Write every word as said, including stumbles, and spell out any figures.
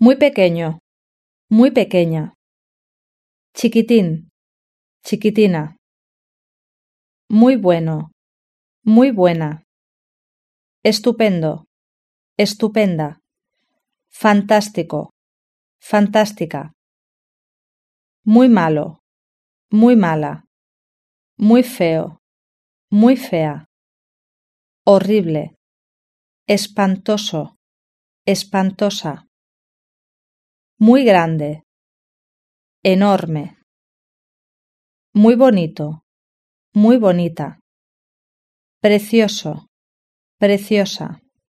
muy pequeño, muy pequeña, chiquitín, chiquitina, muy bueno, muy buena, estupendo, estupenda, fantástico, fantástica, muy malo, muy mala, muy feo, muy fea, horrible, espantoso, espantosa, muy grande, enorme, muy bonito, muy bonita, precioso, preciosa,